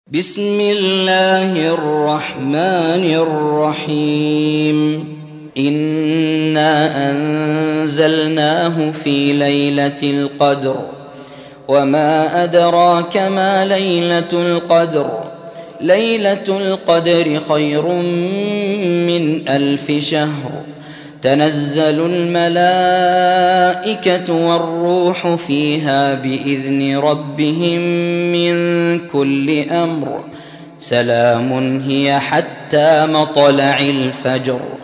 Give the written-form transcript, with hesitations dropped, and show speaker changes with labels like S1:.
S1: بسم الله الرحمن الرحيم إنا أنزلناه في ليلة القدر وما أدراك ما ليلة القدر ليلة القدر خير من 1000 شهر تنزل الملائكة والروح فيها بإذن ربهم من كل أمر سلام هي حتى مطلع الفجر.